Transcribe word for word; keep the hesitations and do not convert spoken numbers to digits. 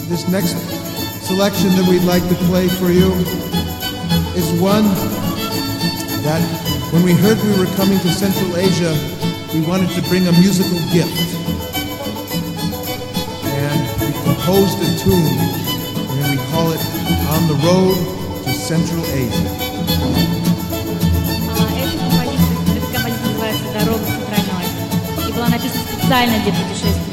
This next selection that we'd like to play for you is one that when we heard we were coming to Central Asia, we wanted to bring a musical gift. And we composed a tune, and we call it On the Road to Central Asia. Эта композиция называется «Дорога в Центральную Азию» и была написана специально для путешествия